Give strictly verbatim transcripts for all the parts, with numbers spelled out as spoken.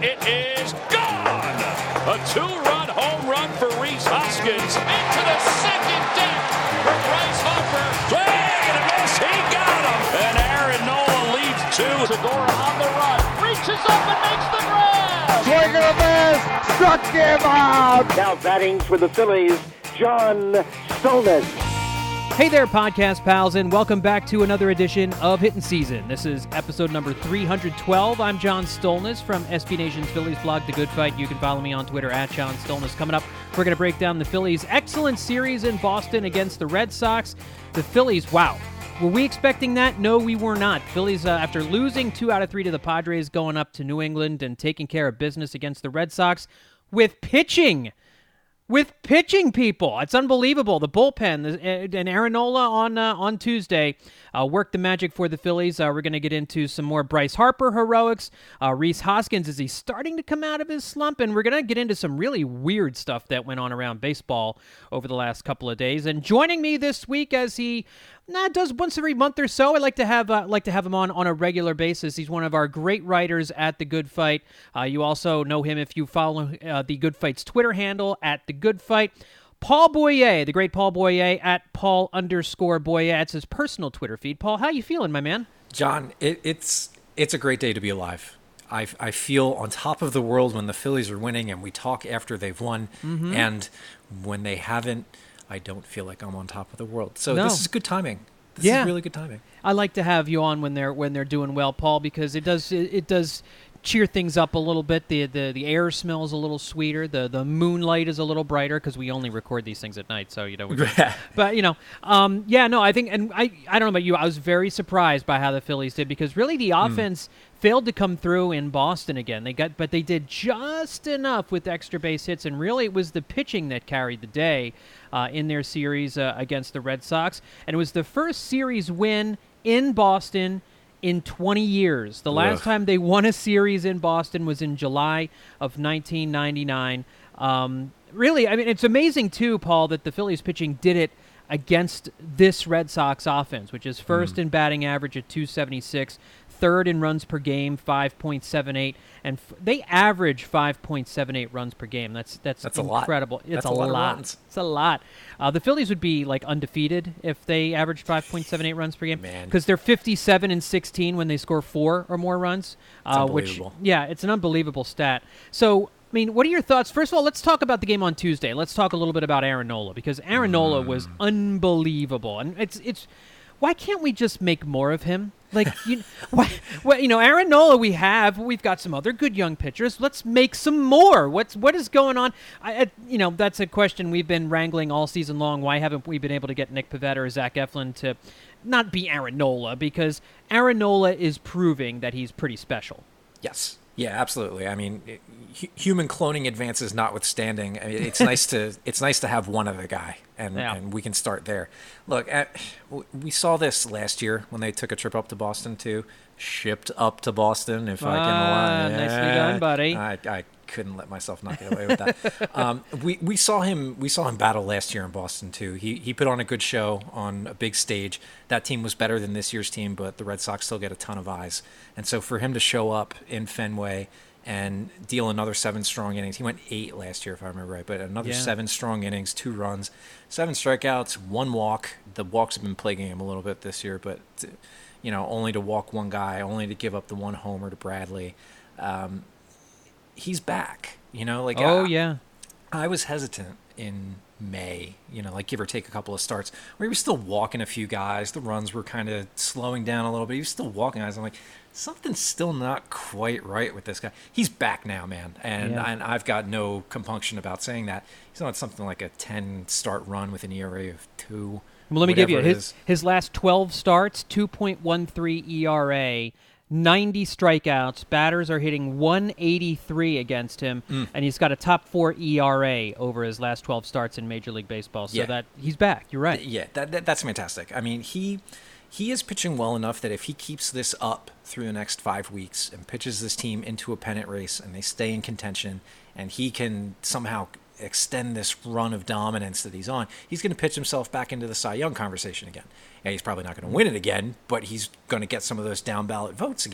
It is gone! A two-run home run for Rhys Hoskins. Into the second deck for Bryce Harper. Swing and a miss. He got him. And Aaron Nola leads two. Segura on the run. Reaches up and makes the grab. Swing and a miss. Struck him out. Now batting for the Phillies, John Stolnis. Hey there, podcast pals, and welcome back to another edition of Hittin' Season. This is episode number three hundred twelve. I'm John Stolnis from S B Nation's Phillies blog, The Good Fight. You can follow me on Twitter at John Stolnis. Coming up, we're going to break down the Phillies' excellent series in Boston against the Red Sox. The Phillies, wow. Were we expecting that? No, we were not. Phillies, uh, after losing two out of three to the Padres, going up to New England and taking care of business against the Red Sox with pitching. With pitching, people. It's unbelievable. The bullpen, and Aaron Nola on uh, on Tuesday uh, worked the magic for the Phillies. Uh, we're going to get into some more Bryce Harper heroics. Uh, Rhys Hoskins, is he starting to come out of his slump? And we're going to get into some really weird stuff that went on around baseball over the last couple of days. And joining me this week, as he nah, does once every month or so, I like to have uh, like to have him on on a regular basis. He's one of our great writers at The Good Fight. Uh, you also know him if you follow uh, The Good Fight's Twitter handle at The Good Fight. Paul Boyer, the great Paul Boyer at Paul underscore Boyer. It's his personal Twitter feed. Paul, how you feeling, my man? John, it, it's it's a great day to be alive. I, I feel on top of the world when the Phillies are winning, and we talk after they've won, mm-hmm. and when they haven't, I don't feel like I'm on top of the world. So no. This is good timing. This yeah. is really good timing. I like to have you on when they're when they're doing well, Paul, because it does it, it does cheer things up a little bit. The the the air smells a little sweeter. The the moonlight is a little brighter because we only record these things at night. So you know, we, but you know, um, yeah, no, I think, and I I don't know about you, I was very surprised by how the Phillies did, because really the offense mm. failed to come through in Boston again. They got, but they did just enough with extra base hits, and really it was the pitching that carried the day uh, in their series uh, against the Red Sox, and it was the first series win in Boston in twenty years. The last Ugh. time they won a series in Boston was in July of nineteen ninety-nine. Um, really, I mean, it's amazing, too, Paul, that the Phillies pitching did it against this Red Sox offense, which is first mm. in batting average at two seventy-six, third in runs per game, five point seven eight, and f- they average five point seven eight runs per game. That's that's, that's incredible. A lot. It's that's a, a lot. lot. Of runs. It's a lot. Uh, the Phillies would be like undefeated if they averaged five point seven eight runs per game, because they're fifty-seven and sixteen when they score four or more runs. Uh, which yeah, it's an unbelievable stat. So, I mean, what are your thoughts? First of all, let's talk about the game on Tuesday. Let's talk a little bit about Aaron Nola, because Aaron mm. Nola was unbelievable, and it's it's. Why can't we just make more of him? Like, you, why, well, you know, Aaron Nola we have. We've got some other good young pitchers. Let's make some more. What's what is going on? I, I, you know, that's a question we've been wrangling all season long. Why haven't we been able to get Nick Pivetta or Zach Eflin to not be Aaron Nola? Because Aaron Nola is proving that he's pretty special. Yes. Yeah, absolutely. I mean, it, hu- human cloning advances notwithstanding, I mean, it's nice to it's nice to have one other guy, and, yeah. and we can start there. Look, at, we saw this last year when they took a trip up to Boston too. Shipped up to Boston, if ah, I can lie. Yeah, nicely done, buddy. I, I couldn't let myself not get away with that. um, we we saw him we saw him battle last year in Boston too. He he put on a good show on a big stage. That team was better than this year's team, but the Red Sox still get a ton of eyes. And so for him to show up in Fenway and deal another seven strong innings, he went eight last year if I remember right, but another yeah. seven strong innings, two runs, seven strikeouts, one walk. The walks have been plaguing him a little bit this year, but you know, only to walk one guy, only to give up the one homer to Bradley. Um, he's back, you know, like, oh I, yeah, I was hesitant in May, you know, like give or take a couple of starts where he was still walking a few guys. The runs were kind of slowing down a little bit. He was still walking guys. I'm like, something's still not quite right with this guy. He's back now, man. And, yeah. and I've got no compunction about saying that. He's on something like a ten start run with an E R A of two. Well, let me give you his, his last twelve starts, two point one three E R A, ninety strikeouts. Batters are hitting one eighty-three against him, mm. and he's got a top four E R A over his last twelve starts in Major League Baseball. So yeah. that he's back. You're right. Yeah, that, that that's fantastic. I mean, he he is pitching well enough that if he keeps this up through the next five weeks and pitches this team into a pennant race and they stay in contention, and he can somehow extend this run of dominance that he's on, he's going to pitch himself back into the Cy Young conversation again. And he's probably not going to win it again, but he's going to get some of those down ballot votes again.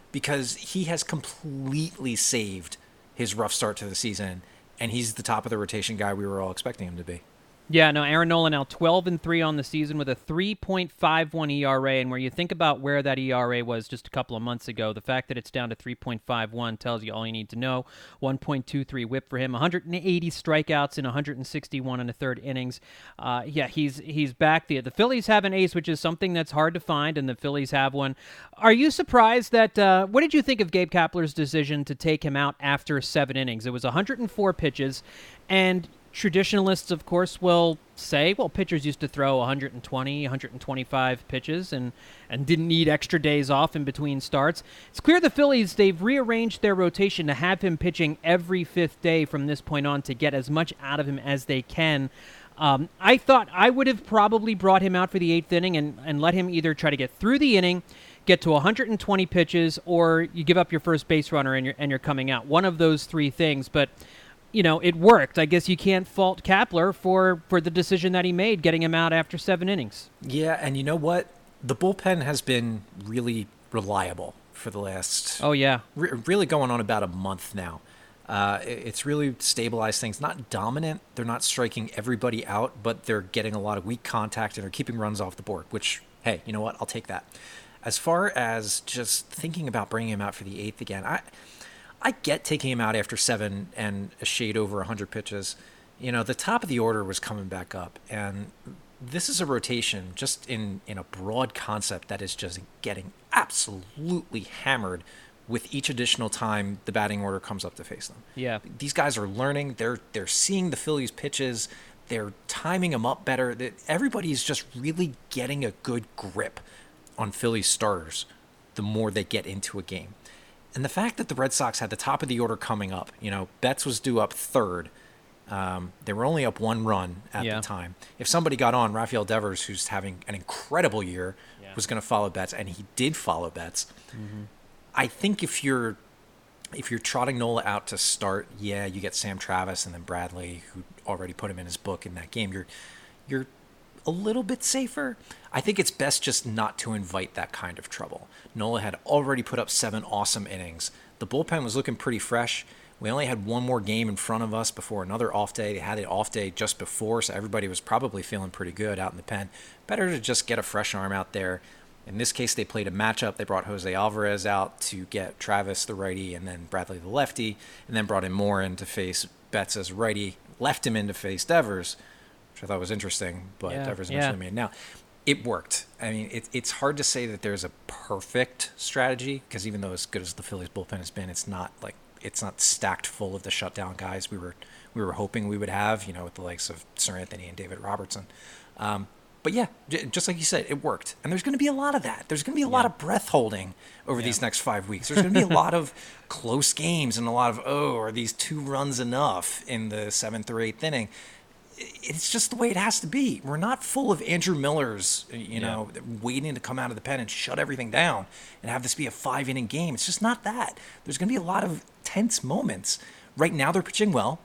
because he has completely saved his rough start to the season, and he's the top of the rotation guy we were all expecting him to be. Yeah, no, Aaron Nola now twelve and three on the season with a three point five one E R A, and where you think about where that E R A was just a couple of months ago, the fact that it's down to three point five one tells you all you need to know. one point two three whip for him, one hundred eighty strikeouts in one hundred sixty-one and a third innings. Uh, yeah, he's he's back. The the Phillies have an ace, which is something that's hard to find, and the Phillies have one. Are you surprised that, uh, what did you think of Gabe Kapler's decision to take him out after seven innings? It was one hundred four pitches, and traditionalists, of course, will say, well, pitchers used to throw one hundred twenty, one hundred twenty-five pitches and, and didn't need extra days off in between starts. It's clear the Phillies, they've rearranged their rotation to have him pitching every fifth day from this point on to get as much out of him as they can. Um, I thought I would have probably brought him out for the eighth inning and, and let him either try to get through the inning, get to one hundred twenty pitches, or you give up your first base runner and you're, and you're coming out. One of those three things, but you know, it worked. I guess you can't fault Kapler for, for the decision that he made, getting him out after seven innings. Yeah, and you know what? The bullpen has been really reliable for the last... Oh, yeah. Re- really going on about a month now. Uh, it, it's really stabilized things. Not dominant. They're not striking everybody out, but they're getting a lot of weak contact and are keeping runs off the board, which, hey, you know what? I'll take that. As far as just thinking about bringing him out for the eighth again, I... I get taking him out after seven and a shade over one hundred pitches. You know, the top of the order was coming back up. And this is a rotation just in, in a broad concept that is just getting absolutely hammered with each additional time the batting order comes up to face them. Yeah. These guys are learning. They're they're seeing the Phillies' pitches. They're timing them up better. Everybody's just really getting a good grip on Phillies starters the more they get into a game. And the fact that the Red Sox had the top of the order coming up, you know, Betts was due up third. Um, they were only up one run at yeah. the time. If somebody got on, Rafael Devers, who's having an incredible year, yeah. was going to follow Betts, and he did follow Betts. Mm-hmm. I think if you're if you're trotting Nola out to start, yeah, you get Sam Travis and then Bradley, who already put him in his book in that game. You're you're a little bit safer. I think it's best just not to invite that kind of trouble. Nola had already put up seven awesome innings. The bullpen was looking pretty fresh. We only had one more game in front of us before another off day. They had an off day just before, so everybody was probably feeling pretty good out in the pen. Better to just get a fresh arm out there. In this case, they played a matchup. They brought Jose Alvarez out to get Travis, the righty, and then Bradley, the lefty, and then brought in Moore in to face Betts as righty, left him in to face Devers, which I thought was interesting, but yeah, Devers yeah. eventually made. Now, it worked. I mean, it, it's hard to say that there's a perfect strategy, because even though as good as the Phillies bullpen has been, it's not like it's not stacked full of the shutdown guys we were we were hoping we would have, you know, with the likes of Sir Anthony and David Robertson. Um, but yeah, j- just like you said, it worked. And there's going to be a lot of that. There's going to be a yeah. lot of breath holding over yeah. these next five weeks. There's going to be a lot of close games and a lot of, oh, are these two runs enough in the seventh or eighth inning? It's just the way it has to be. We're not full of Andrew Millers, you know, yeah. waiting to come out of the pen and shut everything down and have this be a five-inning game. It's just not that. There's going to be a lot of tense moments. Right now they're pitching well,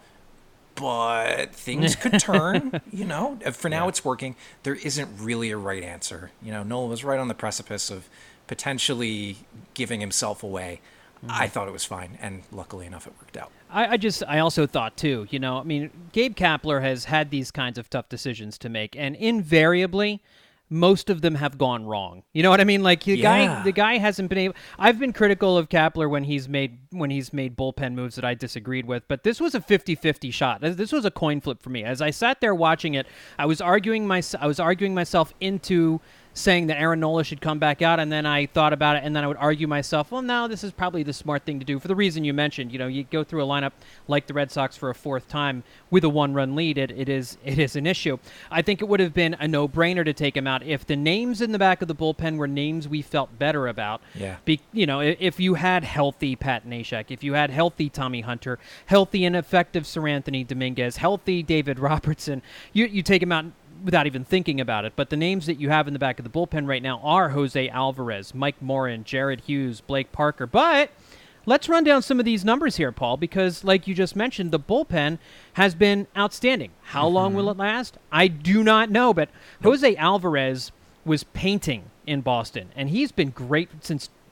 but things could turn, you know. For now yeah. it's working. There isn't really a right answer. You know, Nola was right on the precipice of potentially giving himself away. I thought it was fine, and luckily enough, it worked out. I, I just, I also thought, too, you know, I mean, Gabe Kapler has had these kinds of tough decisions to make, and invariably, most of them have gone wrong. You know what I mean? Like, the yeah. guy the guy hasn't been able... I've been critical of Kapler when he's made when he's made bullpen moves that I disagreed with, but this was a fifty-fifty shot. This was a coin flip for me. As I sat there watching it, I was arguing my, I was arguing myself into saying that Aaron Nola should come back out, and then I thought about it, and then I would argue myself, well, no, this is probably the smart thing to do for the reason you mentioned. You know, you go through a lineup like the Red Sox for a fourth time with a one-run lead, it, it is it is an issue. I think it would have been a no-brainer to take him out if the names in the back of the bullpen were names we felt better about. Yeah. Be, you know, if you had healthy Pat Neshek, if you had healthy Tommy Hunter, healthy and effective Sir Anthony Dominguez, healthy David Robertson, you you take him out without even thinking about it. But the names that you have in the back of the bullpen right now are Jose Alvarez, Mike Morin, Jared Hughes, Blake Parker. But let's run down some of these numbers here, Paul, because like you just mentioned, the bullpen has been outstanding. How mm-hmm. long will it last? I do not know, but nope. Jose Alvarez was painting in Boston, and he's been great since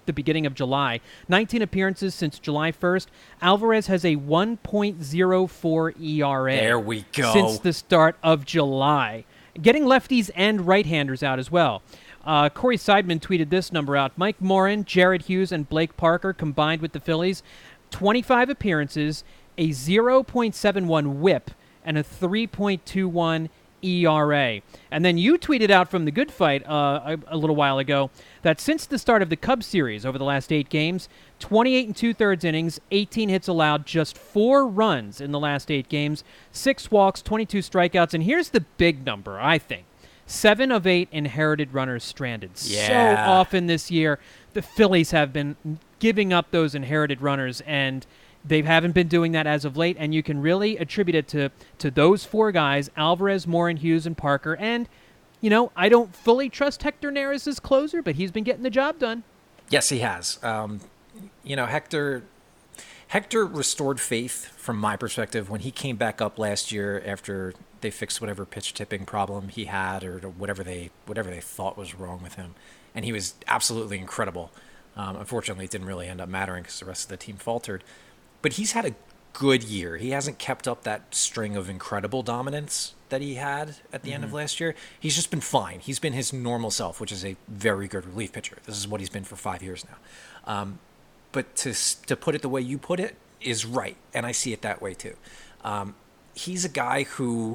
the beginning of July. nineteen appearances since July first. Alvarez has a one point oh four E R A. There we go. Since the start of July. Getting lefties and right-handers out as well. Uh, Corey Seidman tweeted this number out. Mike Morin, Jared Hughes, and Blake Parker combined with the Phillies, twenty-five appearances, a oh point seven one whip, and a three point two one E R A. And then you tweeted out from the Good Fight uh, a, a little while ago that since the start of the Cubs series over the last eight games, twenty-eight and two-thirds innings, eighteen hits allowed, just four runs in the last eight games, six walks, twenty-two strikeouts, and here's the big number, I think. Seven of eight inherited runners stranded. Yeah. So often this year, the Phillies have been giving up those inherited runners, and they haven't been doing that as of late, and you can really attribute it to, to those four guys, Alvarez, Morin, Hughes, and Parker. And, you know, I don't fully trust Hector Neris as closer, but he's been getting the job done. Yes, he has. Um, you know, Hector Hector restored faith from my perspective when he came back up last year after they fixed whatever pitch tipping problem he had or whatever they whatever they thought was wrong with him. And he was absolutely incredible. Um, unfortunately, it didn't really end up mattering because the rest of the team faltered. But he's had a good year. He hasn't kept up that string of incredible dominance that he had at the mm-hmm. end of last year. He's just been fine. He's been his normal self, which is a very good relief pitcher. This is what he's been for five years now. Um, but to to put it the way you put it is right, and I see it that way too. Um, he's a guy who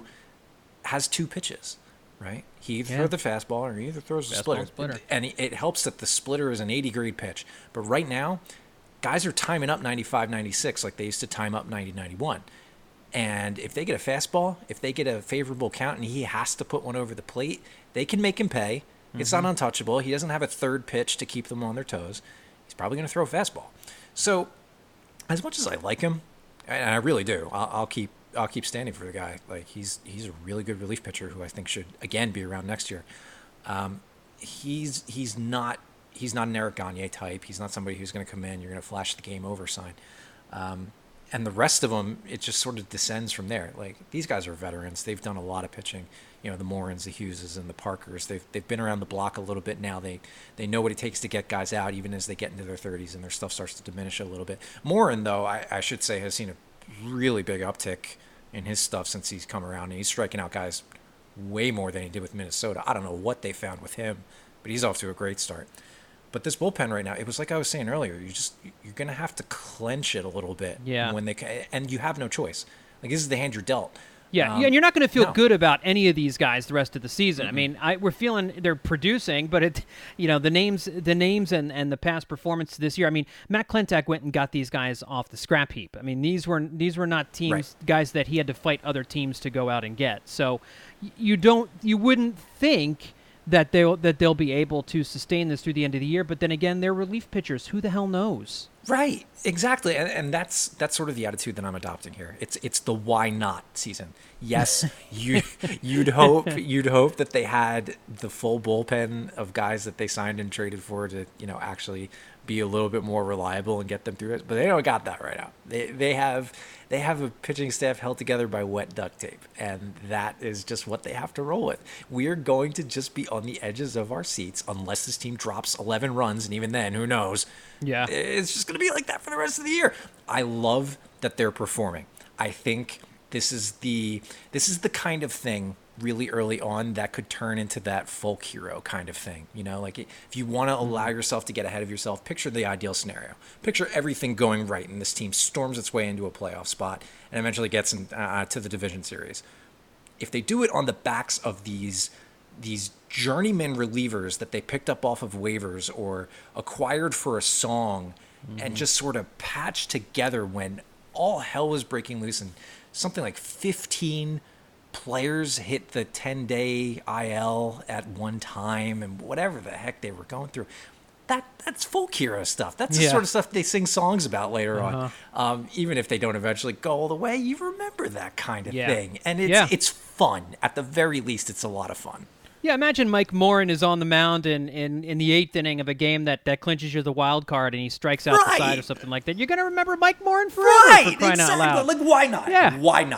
has two pitches, right? He either yeah. throws the fastball or he either throws the splitter. splitter. And it helps that the splitter is an eighty-grade pitch. But right now, guys are timing up ninety-five, ninety-six like they used to time up ninety, ninety-one. And if they get a fastball, if they get a favorable count and he has to put one over the plate, they can make him pay. Mm-hmm. It's not untouchable. He doesn't have a third pitch to keep them on their toes. He's probably going to throw a fastball. So as much as I like him, and I really do, I'll, I'll keep I'll keep standing for the guy. Like he's he's a really good relief pitcher who I think should again be around next year. Um, he's he's not he's not an Eric Gagne type. He's not somebody who's going to come in, you're going to flash the game over sign. Um, and the rest of them, it just sort of descends from there. Like these guys are veterans. They've done a lot of pitching. You know, the Morins, the Hugheses, and the Parkers. They've they've been around the block a little bit now. They they know what it takes to get guys out, even as they get into their thirties and their stuff starts to diminish a little bit. Morin, though, I, I should say, has seen a really big uptick in his stuff since he's come around, and he's striking out guys way more than he did with Minnesota. I don't know what they found with him, but he's off to a great start. But this bullpen right now, it was like I was saying earlier, you just you're gonna have to clench it a little bit. Yeah. When they and you have no choice. Like this is the hand you're dealt. Yeah, Um, yeah, and you're not going to feel no. good about any of these guys the rest of the season. Mm-hmm. I mean, I, we're feeling they're producing, but it, you know, the names, the names, and, and the past performance this year. I mean, Matt Klentak went and got these guys off the scrap heap. I mean, these were these were not teams, Right. guys that he had to fight other teams to go out and get. So, y- you don't, you wouldn't think that they'll that they'll be able to sustain this through the end of the year. But then again, they're relief pitchers. Who the hell knows? Right, exactly, and, and that's that's sort of the attitude that I'm adopting here. It's it's the why not season. Yes, you you'd hope you'd hope that they had the full bullpen of guys that they signed and traded for to you know actually be a little bit more reliable and get them through it. But they don't got that right now. They they have they have a pitching staff held together by wet duct tape, and that is just what they have to roll with. We're going to just be on the edges of our seats unless this team drops eleven runs, and even then, who knows? Yeah. It's just going to be like that for the rest of the year. I love that they're performing. I think this is the this is the kind of thing really early on that could turn into that folk hero kind of thing. You know, like if you want to allow yourself to get ahead of yourself, picture the ideal scenario. Picture everything going right and this team storms its way into a playoff spot and eventually gets in, uh, to the division series. If they do it on the backs of these these journeyman relievers that they picked up off of waivers or acquired for a song mm-hmm. and just sort of patched together when all hell was breaking loose and something like fifteen players hit the ten-day I L at one time and whatever the heck they were going through. That That's folk hero stuff. That's the Yeah. sort of stuff they sing songs about later Uh-huh. on. Um, even if they don't eventually go all the way, you remember that kind of Yeah. thing. And it's Yeah. it's fun. At the very least, it's a lot of fun. Yeah, imagine Mike Morin is on the mound in, in, in the eighth inning of a game that, that clinches you the wild card and he strikes out the Right. side or something like that. You're going to remember Mike Morin forever Right, for crying exactly. out loud. Like, why not? Yeah. Why not?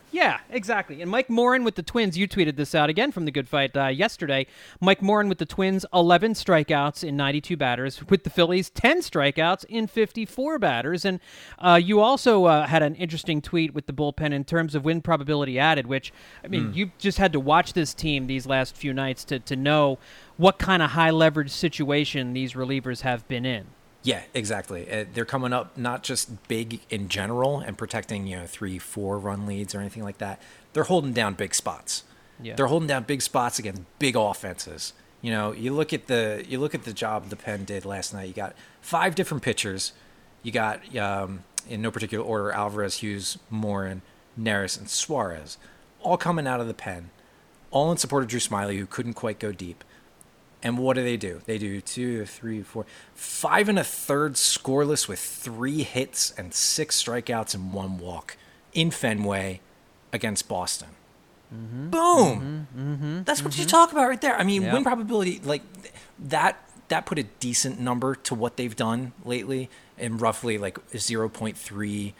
Yeah, exactly. And Mike Morin with the Twins, you tweeted this out again from the Good Fight uh, yesterday. Mike Morin with the Twins, eleven strikeouts in ninety-two batters. With the Phillies, ten strikeouts in fifty-four batters. And uh, you also uh, had an interesting tweet with the bullpen in terms of win probability added, which, I mean, mm. you just had to watch this team these last few nights to, to know what kind of high leverage situation these relievers have been in. Yeah, exactly. Uh, they're coming up not just big in general and protecting, you know, three, four run leads or anything like that. They're holding down big spots. Yeah. They're holding down big spots against big offenses. You know, you look at the you look at the job the Pen did last night. You got five different pitchers. You got, um, in no particular order, Alvarez, Hughes, Morin, Neris, and Suarez, all coming out of the Pen, all in support of Drew Smyly, who couldn't quite go deep. And what do they do? They do two, three, four, five and a third scoreless with three hits and six strikeouts and one walk in Fenway against Boston. Mm-hmm. Boom! Mm-hmm. Mm-hmm. That's what mm-hmm. you talk about right there. I mean, yep. win probability, like that, that put a decent number to what they've done lately. And roughly like zero point three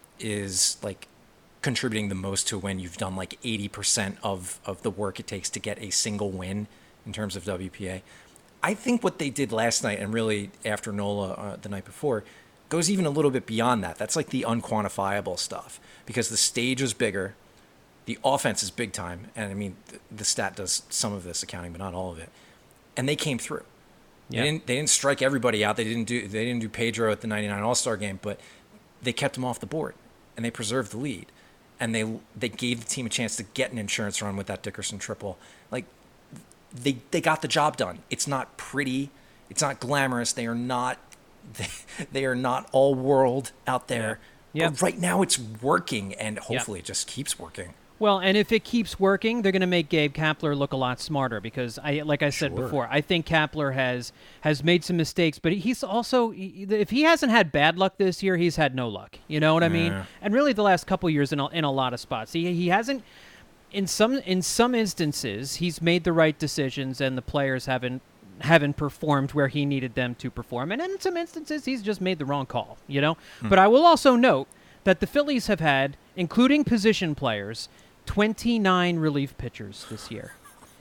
is like contributing the most to a win. You've done like eighty percent of, of the work it takes to get a single win in terms of W P A. I think what they did last night and really after NOLA uh, the night before goes even a little bit beyond that. That's like the unquantifiable stuff because the stage was bigger, the offense is big time, and I mean the, the stat does some of this accounting, but not all of it. And they came through. Yeah. They didn't they didn't strike everybody out. They didn't do they didn't do Pedro at the ninety-nine All-Star game, but they kept him off the board and they preserved the lead. And they they gave the team a chance to get an insurance run with that Dickerson triple. Like They they got the job done. It's not pretty. It's not glamorous. They are not they, they are not all world out there. Yeah. Yep. But right now it's working, and hopefully yep. it just keeps working. Well, and if it keeps working, they're going to make Gabe Kapler look a lot smarter because, I like I said sure. before, I think Kapler has has made some mistakes, but he's also, if he hasn't had bad luck this year, he's had no luck. You know what I mean? Yeah. And really the last couple of years in a, in a lot of spots. He he hasn't, in some in some instances, he's made the right decisions and the players haven't haven't performed where he needed them to perform. And in some instances, he's just made the wrong call, you know? Hmm. But I will also note that the Phillies have had, including position players, twenty-nine relief pitchers this year.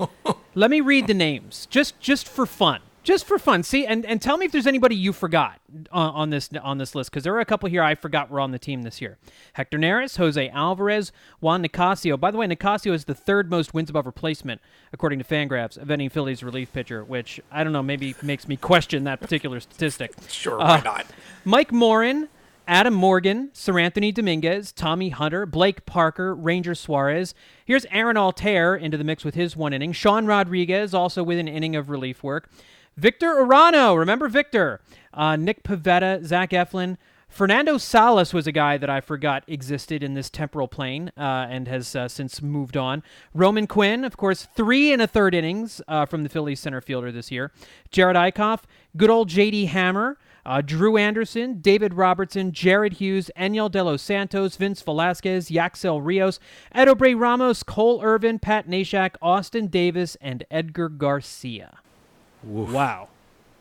Let me read the names, just just for fun. Just for fun. See, and, and tell me if there's anybody you forgot on, on this on this list, because there are a couple here I forgot were on the team this year. Hector Neris, Jose Alvarez, Juan Nicasio. By the way, Nicasio is the third most wins above replacement, according to Fangraphs, of any Phillies relief pitcher, which, I don't know, maybe makes me question that particular statistic. Sure, why uh, not? Mike Morin, Adam Morgan, Seranthony Dominguez, Tommy Hunter, Blake Parker, Ranger Suarez. Here's Aaron Altair into the mix with his one inning. Sean Rodriguez, also with an inning of relief work. Victor Arano, remember Victor? Uh, Nick Pivetta, Zach Eflin. Fernando Salas was a guy that I forgot existed in this temporal plane uh, and has uh, since moved on. Roman Quinn, of course, three and a third innings uh, from the Phillies center fielder this year. Jared Eichhoff, good old J D Hammer, uh, Drew Anderson, David Robertson, Jared Hughes, Eniel De Los Santos, Vince Velasquez, Yaxel Rios, Ed O'Bray Ramos, Cole Irvin, Pat Neshek, Austin Davis, and Edgar Garcia. Oof. Wow.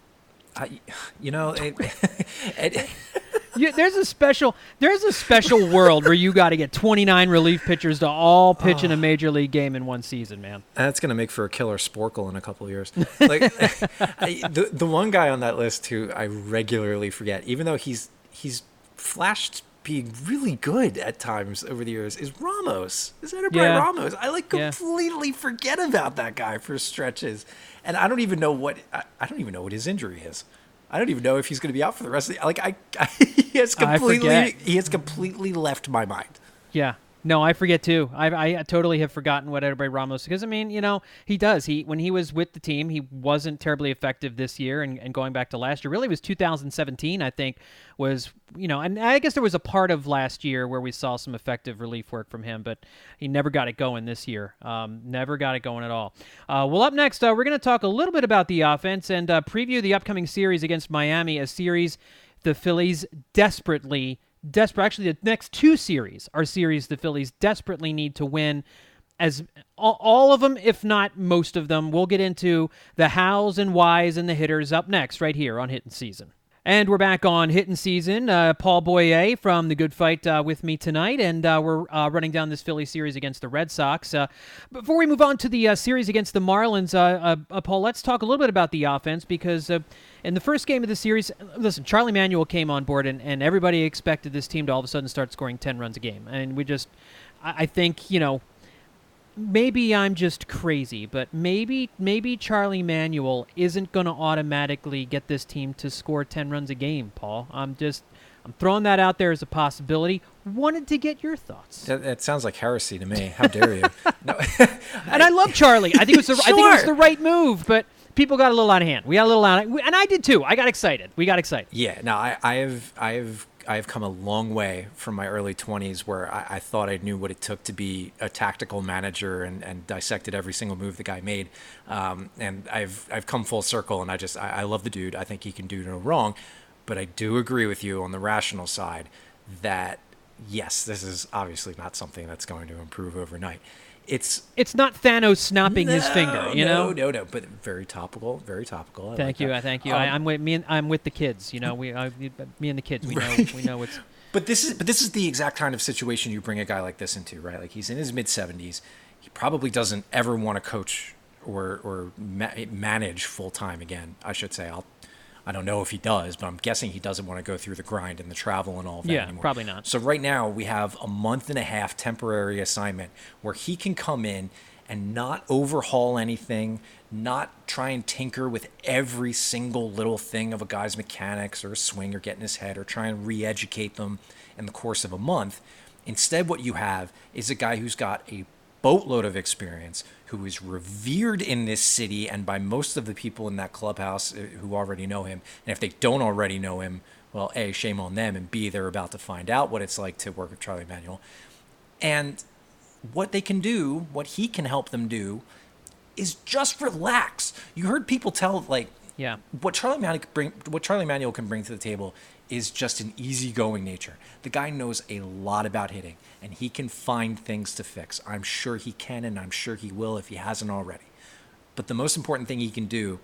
I, you know, it, it, you, there's a special there's a special world where you got to get twenty-nine relief pitchers to all pitch oh. in a major league game in one season, man. That's going to make for a killer Sporkle in a couple of years. Like I, the the one guy on that list who I regularly forget, even though he's he's flashed being really good at times over the years, is Ramos. Is that yeah. Ramos? I like completely yeah. forget about that guy for stretches. And I don't even know what I, I don't even know what his injury is. I don't even know if he's going to be out for the rest of the like I, I he has completely he has completely left my mind. Yeah. No, I forget too. I I totally have forgotten what Ed O'Bray Ramos, because I mean, you know, he does. He when he was with the team, he wasn't terribly effective this year, and, and going back to last year, really it was two thousand seventeen, I think, was, you know, and I guess there was a part of last year where we saw some effective relief work from him, but he never got it going this year. Um, never got it going at all. Uh, well, up next, uh, we're going to talk a little bit about the offense and uh, preview the upcoming series against Miami, a series the Phillies desperately Desperate. Actually, the next two series are series the Phillies desperately need to win. As all, all of them, if not most of them, we'll get into the hows and whys and the hitters up next, right here on Hittin' Season. And we're back on Hitting Season. Uh, Paul Boyer from The Good Fight uh, with me tonight, and uh, we're uh, running down this Philly series against the Red Sox. Uh, before we move on to the uh, series against the Marlins, uh, uh, uh, Paul, let's talk a little bit about the offense, because uh, in the first game of the series, listen, Charlie Manuel came on board, and, and everybody expected this team to all of a sudden start scoring ten runs a game. And we just, I, I think, you know, maybe I'm just crazy, but maybe maybe Charlie Manuel isn't going to automatically get this team to score ten runs a game, Paul. I'm just I'm throwing that out there as a possibility. Wanted to get your thoughts. That, that sounds like heresy to me. How dare you? No. And I love Charlie. I think it was the, Sure. I think it was the right move, but people got a little out of hand. We got a little out of, and I did too. I got excited. We got excited. Yeah, no, I, I have, I have, I have come a long way from my early twenties, where I, I thought I knew what it took to be a tactical manager and, and dissected every single move the guy made. Um, and I've, I've come full circle, and I just, I, I love the dude. I think he can do no wrong, but I do agree with you on the rational side that yes, this is obviously not something that's going to improve overnight. It's It's not Thanos snapping no, his finger, you no, know. No, no, but very topical, very topical. I Thank like you, that. I thank you. Um, I, I'm with me. And, I'm with the kids. You know, we, I, me and the kids. We know, Right. we know it's. But this is but this is the exact kind of situation you bring a guy like this into, right? Like, he's in his mid seventies. He probably doesn't ever want to coach or or ma- manage full time again. I should say. I'll I don't know if he does, but I'm guessing he doesn't want to go through the grind and the travel and all of that Yeah, anymore. probably not. So right now we have a month and a half temporary assignment where he can come in and not overhaul anything, not try and tinker with every single little thing of a guy's mechanics or a swing or get in his head or try and re-educate them in the course of a month. Instead, what you have is a guy who's got a boatload of experience, who is revered in this city and by most of the people in that clubhouse who already know him. And if they don't already know him, well, A, shame on them, and B, they're about to find out what it's like to work with Charlie Manuel. And what they can do, what he can help them do, is just relax. You heard people tell, like, Yeah. what Charlie Manuel bring, what Charlie Manuel can bring to the table is just an easygoing nature. The guy knows a lot about hitting, and he can find things to fix. I'm sure he can, and I'm sure he will if he hasn't already. But the most important thing he can do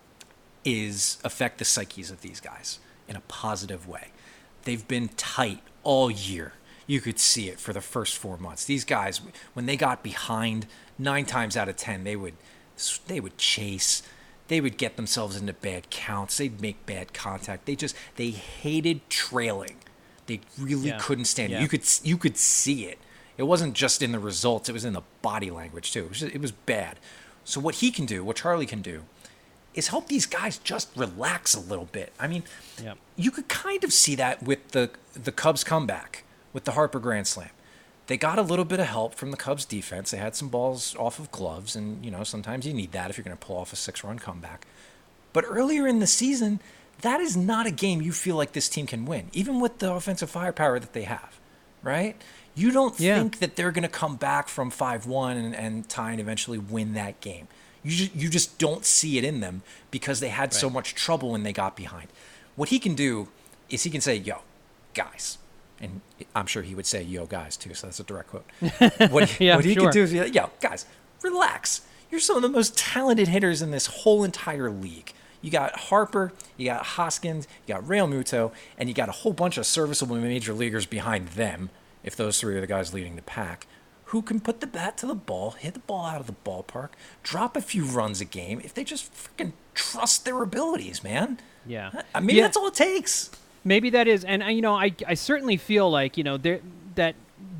is affect the psyches of these guys in a positive way. They've been tight all year. You could see it for the first four months. These guys, when they got behind, nine times out of ten, they would they would chase. They would get themselves into bad counts. They'd make bad contact. They just they hated trailing. They really Yeah. couldn't stand Yeah. it. You could you could see it. It wasn't just in the results. It was in the body language too. It was just, it was bad. So what he can do, what Charlie can do, is help these guys just relax a little bit. I mean, Yeah. you could kind of see that with the the Cubs comeback with the Harper Grand Slam. They got a little bit of help from the Cubs defense. They had some balls off of gloves, and you know sometimes you need that if you're going to pull off a six-run comeback. But earlier in the season, that is not a game you feel like this team can win, even with the offensive firepower that they have, right? You don't Yeah. think that they're going to come back from five one and, and tie and eventually win that game. You just, you just don't see it in them because they had so Right. much trouble when they got behind. What he can do is he can say, yo, guys, and I'm sure he would say, yo, guys, too, so that's a direct quote. What, Yeah, what he sure. can do is be like, yo, guys, relax. You're some of the most talented hitters in this whole entire league. You got Harper, you got Hoskins, you got Real Muto, and you got a whole bunch of serviceable major leaguers behind them, if those three are the guys leading the pack, who can put the bat to the ball, hit the ball out of the ballpark, drop a few runs a game, if they just freaking trust their abilities, man. Yeah. I mean, Yeah. that's all it takes. Maybe that is, and uh, you know, I I certainly feel like you know there that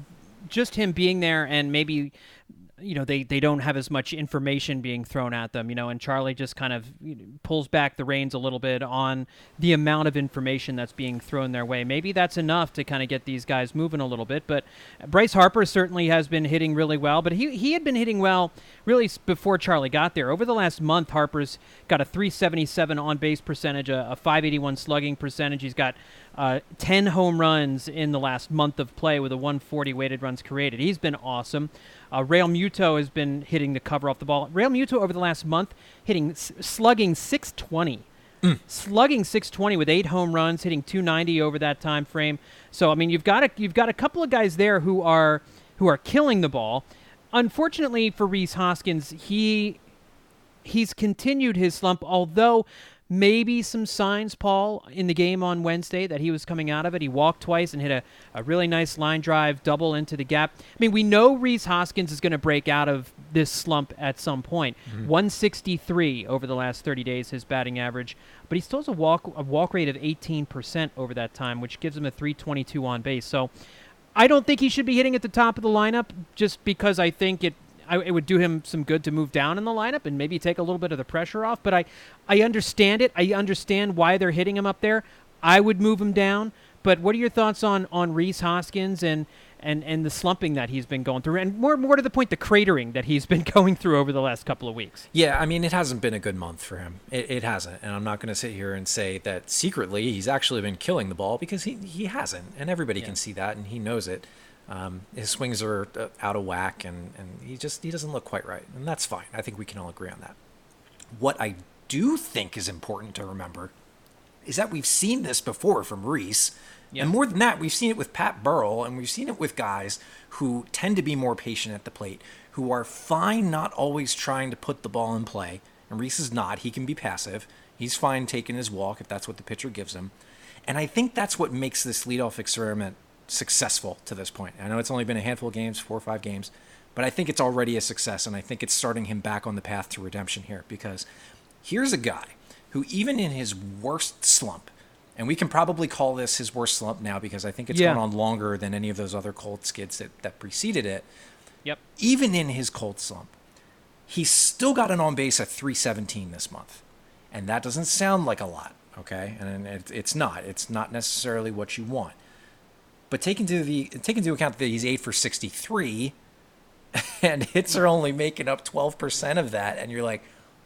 just him being there, and maybe you know they, they don't have as much information being thrown at them, you know, and Charlie just kind of you know, pulls back the reins a little bit on the amount of information that's being thrown their way. Maybe that's enough to kind of get these guys moving a little bit. But Bryce Harper certainly has been hitting really well, but he he had been hitting well really s- before Charlie got there. Over the last month, Harper's got a three seventy-seven on base percentage, a, a five eighty-one slugging percentage. He's got uh, ten home runs in the last month of play with a one forty weighted runs created. He's been awesome. Uh, Real Muto has been hitting the cover off the ball. Real Muto over the last month hitting s- slugging six twenty. Mm. Slugging six twenty with eight home runs, hitting two ninety over that time frame. So I mean, you've got a you've got a couple of guys there who are who are killing the ball. Unfortunately for Rhys Hoskins, he he's continued his slump. Although maybe some signs, Paul, in the game on Wednesday that he was coming out of it. He walked twice and hit a, a really nice line drive double into the gap. I mean, we know Rhys Hoskins is going to break out of this slump at some point. Mm-hmm. one sixty-three over the last thirty days, his batting average. But he still has a walk, a walk rate of eighteen percent over that time, which gives him a three twenty-two on base. So I don't think he should be hitting at the top of the lineup just because I think it I, it would do him some good to move down in the lineup and maybe take a little bit of the pressure off. But I, I understand it. I understand why they're hitting him up there. I would move him down. But what are your thoughts on, on Rhys Hoskins and, and, and the slumping that he's been going through? And more more to the point, the cratering that he's been going through over the last couple of weeks. Yeah, I mean, it hasn't been a good month for him. It, it hasn't. And I'm not going to sit here and say that secretly he's actually been killing the ball, because he, he hasn't. And everybody yeah. can see that, and he knows it. Um, his swings are uh, out of whack, and, and he just he doesn't look quite right, and that's fine. I think we can all agree on that. What I do think is important to remember is that we've seen this before from Rhys, yeah. and more than that, we've seen it with Pat Burrell, and we've seen it with guys who tend to be more patient at the plate, who are fine not always trying to put the ball in play, and Rhys is not. He can be passive. He's fine taking his walk if that's what the pitcher gives him, and I think that's what makes this leadoff experiment successful to this point. I know it's only been a handful of games, four or five games, but I think it's already a success, and I think it's starting him back on the path to redemption here, because here's a guy who, even in his worst slump, and we can probably call this his worst slump now because I think it's yeah. gone on longer than any of those other cold skids that, that preceded it. Yep. Even in his cold slump, he's still got an on-base at three seventeen this month, and that doesn't sound like a lot, okay? And it, it's not. It's not necessarily what you want. But take into the take into account that he's eight for sixty-three, and hits are only making up twelve percent of that, and you're like,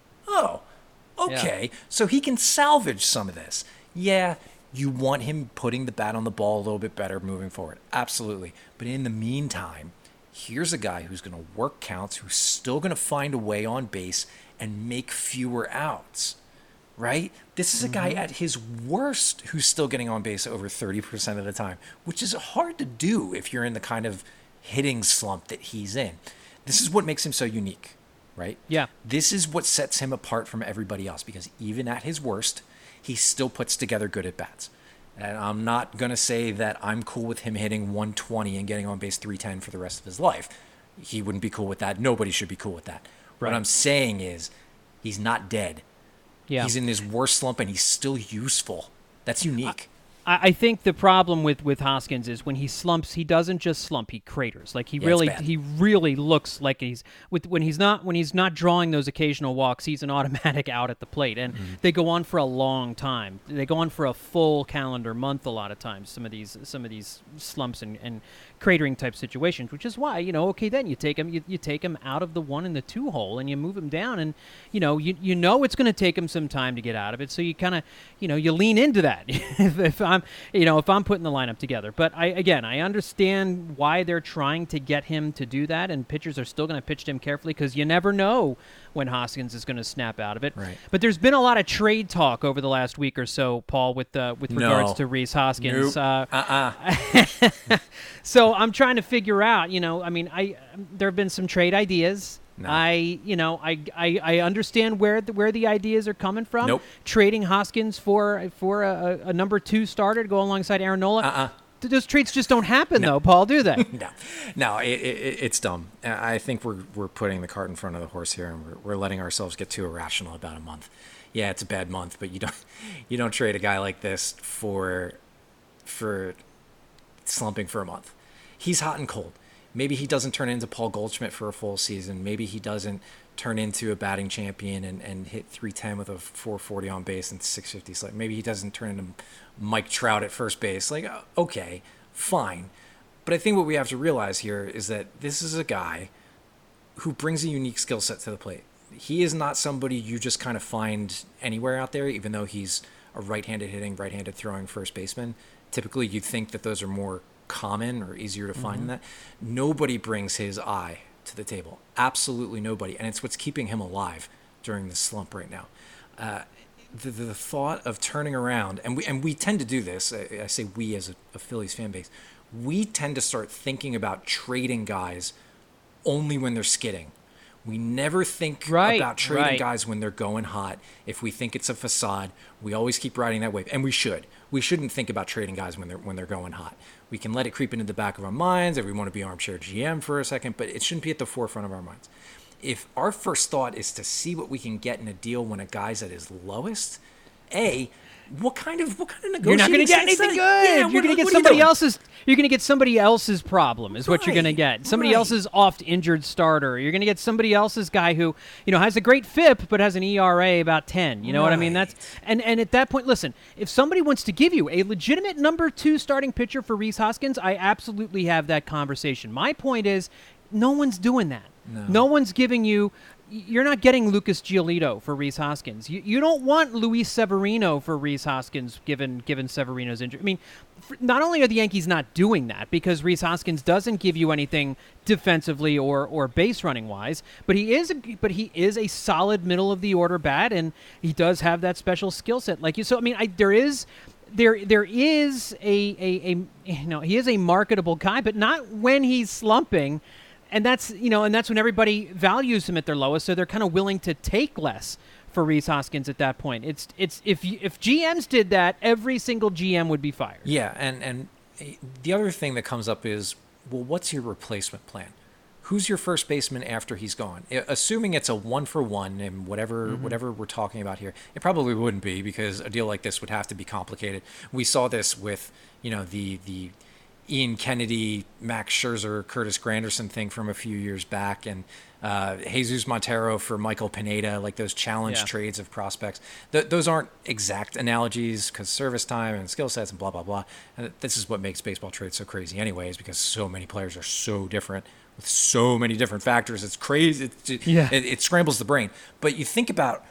oh, okay, yeah. so he can salvage some of this. Yeah, you want him putting the bat on the ball a little bit better moving forward, absolutely. But in the meantime, here's a guy who's going to work counts, who's still going to find a way on base and make fewer outs. Right? This is a guy mm-hmm. at his worst who's still getting on base over thirty percent of the time, which is hard to do if you're in the kind of hitting slump that he's in. This is what makes him so unique, right? Yeah. This is what sets him apart from everybody else, because even at his worst, he still puts together good at-bats. And I'm not going to say that I'm cool with him hitting one twenty and getting on base three ten for the rest of his life. He wouldn't be cool with that. Nobody should be cool with that. Right. What I'm saying is he's not dead. Yeah. He's in his worst slump, and he's still useful. That's unique. I, I think the problem with, with Hoskins is when he slumps, he doesn't just slump; he craters. Like he yeah, really, he really looks like he's with when he's not when he's not drawing those occasional walks. He's an automatic out at the plate, and mm-hmm. they go on for a long time. They go on for a full calendar month. A lot of times, some of these some of these slumps and, and cratering type situations, which is why, you know, okay, then you take him, you, you take him out of the one and the two hole, and you move him down, and you know, you you know it's going to take him some time to get out of it, so you kind of, you know, you lean into that. if, if I'm, you know, if I'm putting the lineup together, but I again, I understand why they're trying to get him to do that, and pitchers are still going to pitch to him carefully because you never know when Hoskins is going to snap out of it. Right. But there's been a lot of trade talk over the last week or so, Paul, with uh, with regards no. to Rhys Hoskins. Nope. Uh, uh-uh. So I'm trying to figure out, you know, I mean, I there have been some trade ideas. No. I, you know, I, I, I understand where the, where the ideas are coming from. Nope. Trading Hoskins for for a, a number two starter to go alongside Aaron Nola. Uh-uh. Those trades just don't happen, no. though, Paul, do they? no, no, it, it, it's dumb. I think we're we're putting the cart in front of the horse here, and we're we're letting ourselves get too irrational about a month. Yeah, it's a bad month, but you don't you don't trade a guy like this for for slumping for a month. He's hot and cold. Maybe he doesn't turn into Paul Goldschmidt for a full season. Maybe he doesn't turn into a batting champion and, and hit three ten with a four forty on base and six fifty slip. Maybe he doesn't turn into Mike Trout at first base. Like, okay, fine. But I think what we have to realize here is that this is a guy who brings a unique skill set to the plate. He is not somebody you just kind of find anywhere out there, even though he's a right-handed hitting, right-handed throwing first baseman. Typically, you'd think that those are more common or easier to find mm-hmm. than that. Nobody brings his eye to the table. Absolutely nobody. And it's what's keeping him alive during this slump right now. Uh, the, the thought of turning around, and we and we tend to do this, I, I say we as a, a Phillies fan base, we tend to start thinking about trading guys only when they're skidding. We never think Right, about trading right. guys when they're going hot. If we think it's a facade, we always keep riding that wave, and we should. We shouldn't think about trading guys when they're when they're going hot. We can let it creep into the back of our minds if we want to be armchair G M for a second, but it shouldn't be at the forefront of our minds. If our first thought is to see what we can get in a deal when a guy's at his lowest, A, what kind of what kind of negotiating? You're not going to get sense anything does- good. Yeah, you're what- going to what get are you somebody doing? else's. You're going to get somebody else's problem. Is what you're going to Right, get. Somebody right. else's oft injured starter. You're going to get somebody else's guy who you know has a great F I P but has an E R A about ten. You know what I mean? Right. That's and and at that point, listen. If somebody wants to give you a legitimate number two starting pitcher for Rhys Hoskins, I absolutely have that conversation. My point is, no one's doing that. No. No one's giving you. You're not getting Lucas Giolito for Rhys Hoskins. You you don't want Luis Severino for Rhys Hoskins, given given Severino's injury. I mean, for, not only are the Yankees not doing that because Rhys Hoskins doesn't give you anything defensively or or base running wise, but he is a, but he is a solid middle of the order bat, and he does have that special skill set like you. So I mean, I, there is. There, there is a, a, a, you know, he is a marketable guy, but not when he's slumping. And that's, you know, and that's when everybody values him at their lowest, so they're kind of willing to take less for Rhys Hoskins at that point. It's, it's if you, if G Ms did that, every single G M would be fired. Yeah, and and the other thing that comes up is, well, what's your replacement plan? Who's your first baseman after he's gone? I- Assuming it's a one for one and whatever Mm-hmm. whatever we're talking about here, it probably wouldn't be because a deal like this would have to be complicated. We saw this with, you know, the the Ian Kennedy, Max Scherzer, Curtis Granderson thing from a few years back, and uh, Jesus Montero for Michael Pineda, like those challenge Yeah. trades of prospects. Th- those aren't exact analogies because service time and skill sets and blah, blah, blah. And this is what makes baseball trades so crazy anyways, because so many players are so different with so many different factors. It's crazy. It, it, Yeah. it, it scrambles the brain. But you think about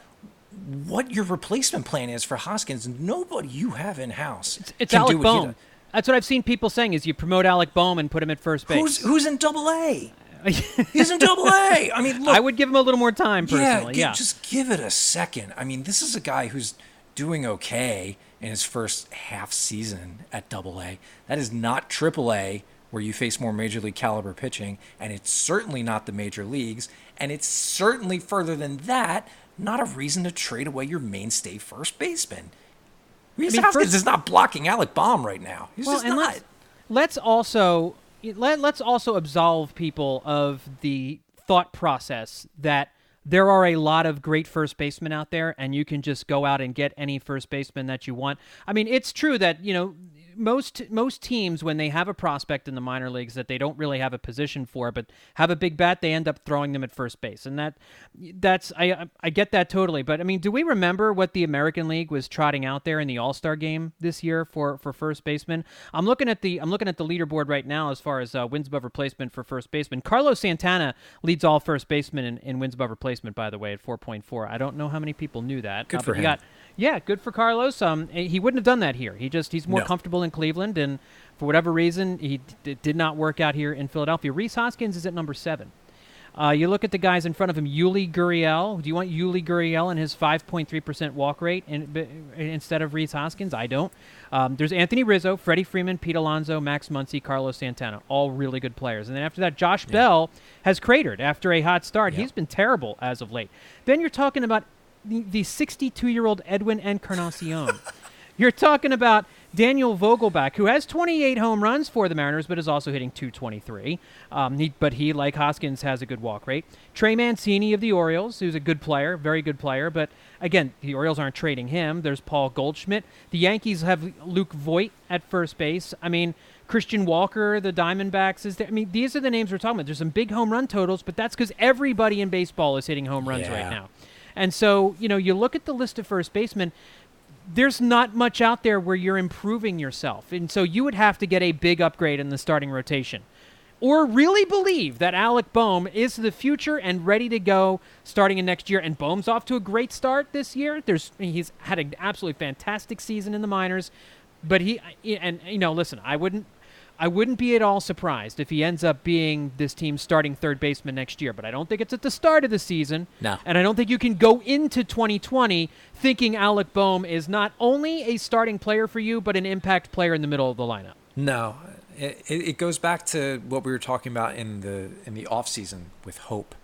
what your replacement plan is for Hoskins. Nobody you have in-house It's can do Alec what he Bohm. does. That's what I've seen people saying is you promote Alec Bohm and put him at first base. Who's who's in Double A? He's in Double A. I mean, look, I would give him a little more time personally. yeah, Yeah, gi- just give it a second. I mean, this is a guy who's doing okay in his first half season at Double A. That is not Triple A, where you face more major league caliber pitching, and it's certainly not the major leagues, and it's certainly further than that. Not a reason to trade away your mainstay first baseman. Rhys mean, Hoskins first- is not blocking Alec Bohm right now. He's well, just and not. let's let's also let, let's also absolve people of the thought process that there are a lot of great first basemen out there, and you can just go out and get any first baseman that you want. I mean, it's true that you know. Most most teams, when they have a prospect in the minor leagues that they don't really have a position for, but have a big bat, they end up throwing them at first base, and that that's I I get that totally. But I mean, do we remember what the American League was trotting out there in the All-Star game this year for, for first baseman? I'm looking at the I'm looking at the leaderboard right now as far as uh, wins above replacement for first baseman. Carlos Santana leads all first basemen in, in wins above replacement, by the way, at four point four. I don't know how many people knew that. Good uh, for but he him. got- Yeah, good for Carlos. Um, he wouldn't have done that here. He just he's more No. comfortable in Cleveland, and for whatever reason, he d- did not work out here in Philadelphia. Rhys Hoskins is at number seven. Uh, you look at the guys in front of him. Yuli Gurriel. Do you want Yuli Gurriel and his five point three percent walk rate in, b- instead of Rhys Hoskins? I don't. Um, there's Anthony Rizzo, Freddie Freeman, Pete Alonso, Max Muncy, Carlos Santana. All really good players. And then after that, Josh Bell has cratered after a hot start. Yeah. He's been terrible as of late. Then you're talking about the, the sixty-two-year-old Edwin Encarnacion. You're talking about Daniel Vogelbach, who has twenty-eight home runs for the Mariners, but is also hitting two twenty-three. Um, he, but he, like Hoskins, has a good walk rate. Trey Mancini of the Orioles, who's a good player, very good player. But again, the Orioles aren't trading him. There's Paul Goldschmidt. The Yankees have Luke Voigt at first base. I mean, Christian Walker, the Diamondbacks, is there. I mean, these are the names we're talking about. There's some big home run totals, but that's because everybody in baseball is hitting home runs Yeah. right now. And so, you know, you look at the list of first basemen, there's not much out there where you're improving yourself. And so you would have to get a big upgrade in the starting rotation. Or really believe that Alec Bohm is the future and ready to go starting in next year. And Bohm's off to a great start this year. There's He's had an absolutely fantastic season in the minors. But he, and you know, listen, I wouldn't, I wouldn't be at all surprised if he ends up being this team's starting third baseman next year. But I don't think it's at the start of the season. No. And I don't think you can go into twenty twenty thinking Alec Bohm is not only a starting player for you, but an impact player in the middle of the lineup. No, it, it goes back to what we were talking about in the in the off season with hope.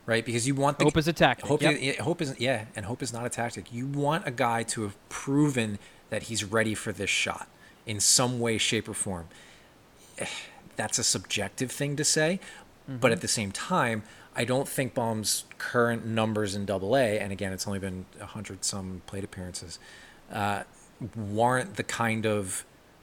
right? Because you want the Hope is a tactic. Hope, Yep. is, hope is yeah, and hope is not a tactic. You want a guy to have proven that he's ready for this shot in some way, shape, or form. That's a subjective thing to say, mm-hmm. but at the same time, I don't think Baum's current numbers in Double A, and again, it's only been a hundred some plate appearances, uh, warrant the kind of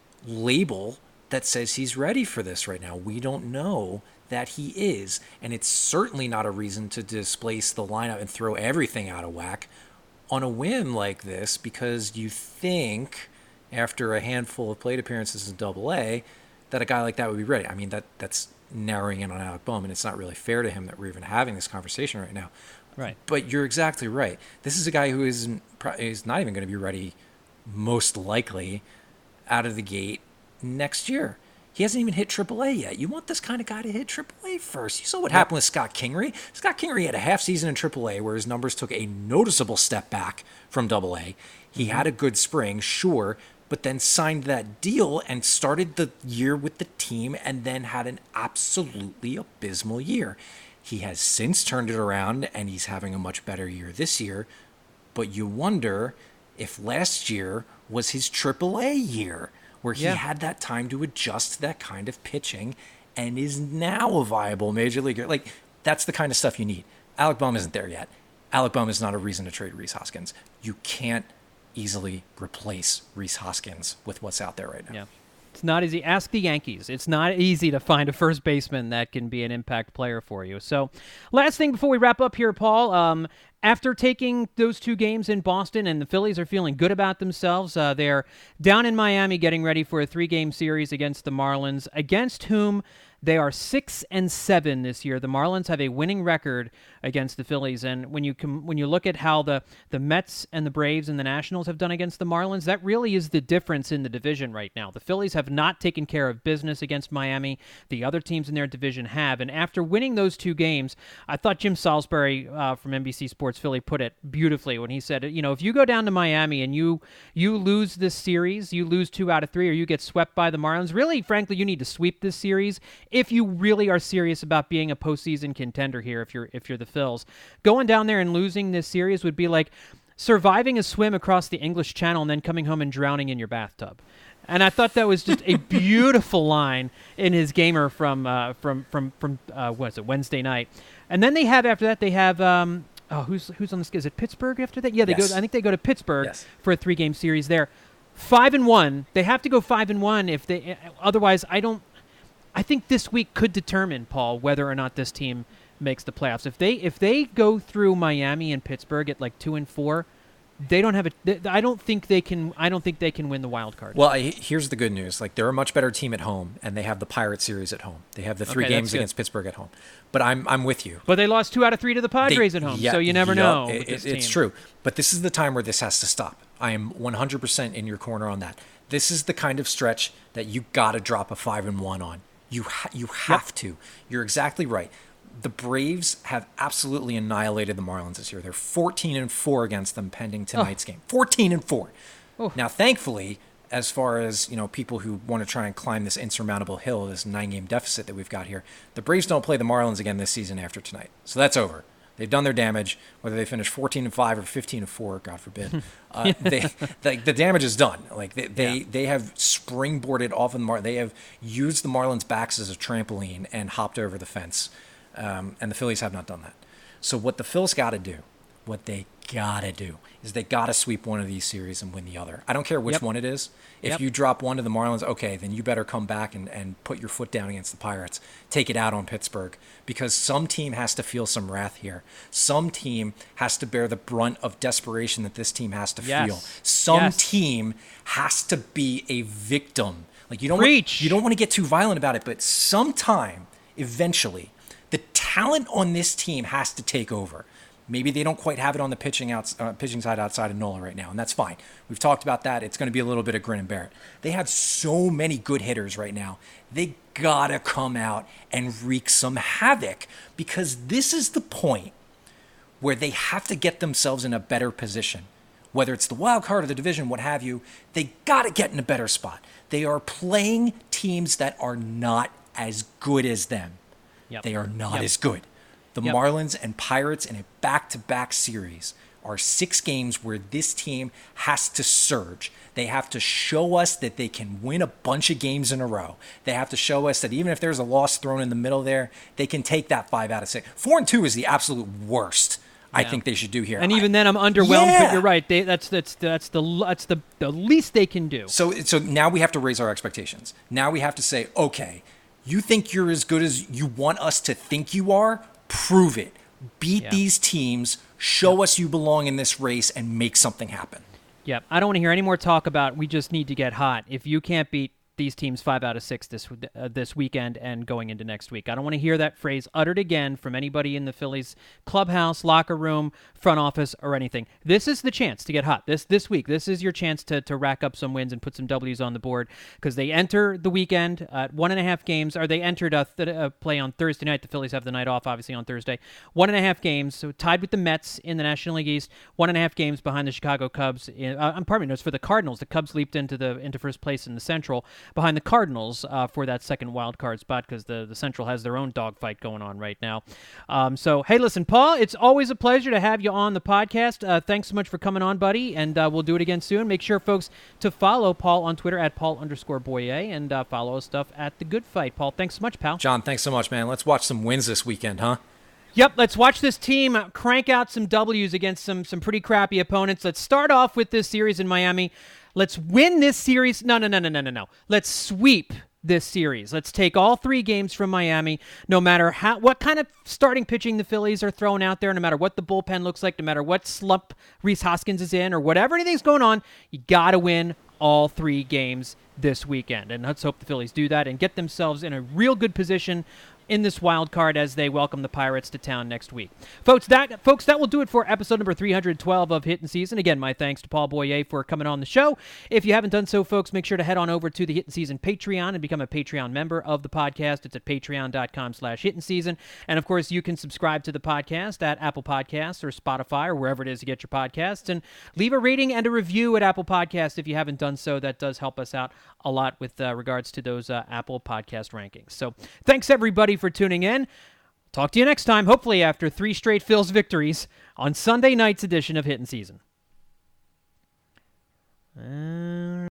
label that says he's ready for this right now. We don't know that he is, and it's certainly not a reason to displace the lineup and throw everything out of whack on a whim like this because you think after a handful of plate appearances in Double A that a guy like that would be ready. I mean, that that's narrowing in on Alec Bohm, and it's not really fair to him that we're even having this conversation right now. Right. But you're exactly right. This is a guy who isn't is not even going to be ready, most likely, out of the gate next year. He hasn't even hit triple A yet. You want this kind of guy to hit triple A first. You saw what happened with Scott Kingery. Scott Kingery had a half season in triple A where his numbers took a noticeable step back from double A. He mm-hmm. had a good spring, sure, but then signed that deal and started the year with the team and then had an absolutely abysmal year. He has since turned it around and he's having a much better year this year, but you wonder if last year was his triple A year, where he yeah. had that time to adjust to that kind of pitching and is now a viable major leaguer. Like, that's the kind of stuff you need. Alec Bohm isn't there yet. Alec Bohm is not a reason to trade Rhys Hoskins. You can't easily replace Rhys Hoskins with what's out there right now. Yeah. It's not easy. Ask the Yankees. It's not easy to find a first baseman that can be an impact player for you. So, last thing before we wrap up here, Paul, um, after taking those two games in Boston and the Phillies are feeling good about themselves, uh, they're down in Miami getting ready for a three-game series against the Marlins, against whom they are six and seven this year. The Marlins have a winning record against the Phillies, and when you com- when you look at how the, the Mets and the Braves and the Nationals have done against the Marlins, that really is the difference in the division right now. The Phillies have not taken care of business against Miami. The other teams in their division have, and after winning those two games, I thought Jim Salisbury uh, from N B C Sports Philly put it beautifully when he said, you know, if you go down to Miami and you you lose this series, you lose two out of three, or you get swept by the Marlins, really, frankly, you need to sweep this series if you really are serious about being a postseason contender here. If you're if you're the Phils, going down there and losing this series would be like surviving a swim across the English Channel and then coming home and drowning in your bathtub. And I thought that was just a beautiful line in his gamer from uh, from from from uh, what is it Wednesday night. And then they have after that they have. Um, Oh, who's who's on this? Is it Pittsburgh after that? Yeah, they yes. go. I think they go to Pittsburgh yes. for a three-game series there. Five and one. They have to go five and one if they. Otherwise, I don't. I think this week could determine, Paul, whether or not this team makes the playoffs. If they if they go through Miami and Pittsburgh at like two and four, they don't have a. They, I don't think they can. I don't think they can win the wild card. Well, I, here's the good news. Like, they're a much better team at home, and they have the Pirate series at home. They have the three okay, games against Pittsburgh at home. But I'm I'm with you. But they lost two out of three to the Padres they, at home, yeah, so you never yeah, know. It, with this it, it's team. true. But this is the time where this has to stop. I am one hundred percent in your corner on that. This is the kind of stretch that you got to drop a five and one on. You ha- you have yep. to. You're exactly right. The Braves have absolutely annihilated the Marlins this year. They're fourteen and four against them pending tonight's oh. game. fourteen and four. Oh. Now, thankfully, as far as, you know, people who want to try and climb this insurmountable hill, this nine-game deficit that we've got here, the Braves don't play the Marlins again this season after tonight. So that's over. They've done their damage. Whether they finish fourteen and five or fifteen and four, God forbid, uh, they, they the damage is done. Like they they, yeah. they have springboarded off of the Mar. They have used the Marlins' backs as a trampoline and hopped over the fence. Um, and the Phillies have not done that. So what the Phils got to do, what they got to do, is they got to sweep one of these series and win the other. I don't care which yep. one it is. If yep. you drop one to the Marlins, okay, then you better come back and, and put your foot down against the Pirates. Take it out on Pittsburgh, because some team has to feel some wrath here. Some team has to bear the brunt of desperation that this team has to yes. feel. Some yes. team has to be a victim. Like you don't Preach. Want, you don't want to get too violent about it, but sometime, eventually, the talent on this team has to take over. Maybe they don't quite have it on the pitching out, uh, pitching side outside of Nola right now, and that's fine. We've talked about that. It's going to be a little bit of grin and bear it. They have so many good hitters right now. They got to come out and wreak some havoc, because this is the point where they have to get themselves in a better position. Whether it's the wild card or the division, what have you, they got to get in a better spot. They are playing teams that are not as good as them. Yep. They are not yep. as good. The Yep. Marlins and Pirates in a back-to-back series are six games where this team has to surge. They have to show us that they can win a bunch of games in a row. They have to show us that even if there's a loss thrown in the middle there, they can take that five out of six. Four and two is the absolute worst I Yeah. think they should do here. And I- even then, I'm underwhelmed. Yeah. But you're right. They, that's that's that's the that's the the least they can do. So so now we have to raise our expectations. Now we have to say, okay, you think you're as good as you want us to think you are? Prove it. Beat Yeah. these teams. Show us you belong in this race and make something happen. Yep. I don't want to hear any more talk about we just need to get hot. If you can't beat these teams five out of six this uh, this weekend and going into next week, I don't want to hear that phrase uttered again from anybody in the Phillies clubhouse, locker room, front office, or anything. This is the chance to get hot. This this week, this is your chance to to rack up some wins and put some W's on the board because they enter the weekend at one and a half games. Or they entered a, th- a play on Thursday night. The Phillies have the night off, obviously on Thursday. One and a half games, so tied with the Mets in the National League East. One and a half games behind the Chicago Cubs. In, uh, I'm pardon me, no, it's for the Cardinals. The Cubs leaped into the into first place in the Central behind the Cardinals uh, for that second wild card spot because the, the Central has their own dogfight going on right now. Um, so, hey, listen, Paul, it's always a pleasure to have you on the podcast. Uh, thanks so much for coming on, buddy, and uh, we'll do it again soon. Make sure, folks, to follow Paul on Twitter at Paul underscore Boyer and uh, follow his stuff at The Good Fight. Paul, thanks so much, pal. John, thanks so much, man. Let's watch some wins this weekend, huh? Yep, let's watch this team crank out some W's against some some pretty crappy opponents. Let's start off with this series in Miami. Let's win this series. No, no, no, no, no, no, no. Let's sweep this series. Let's take all three games from Miami, no matter how what kind of starting pitching the Phillies are throwing out there, no matter what the bullpen looks like, no matter what slump Rhys Hoskins is in, or whatever anything's going on, you got to win all three games this weekend. And let's hope the Phillies do that and get themselves in a real good position in this wild card as they welcome the Pirates to town next week. Folks, that folks, that will do it for episode number three hundred twelve of Hittin' Season. Again, my thanks to Paul Boyer for coming on the show. If you haven't done so, folks, make sure to head on over to the Hittin' Season Patreon and become a Patreon member of the podcast. It's at patreon.com slash Hittin' Season. And, of course, you can subscribe to the podcast at Apple Podcasts or Spotify or wherever it is you get your podcasts. And leave a rating and a review at Apple Podcasts if you haven't done so. That does help us out a lot with uh, regards to those uh, Apple Podcast rankings. So thanks, everybody, for tuning in. Talk to you next time, hopefully after three straight Phil's victories on Sunday night's edition of Hittin' Season. Uh...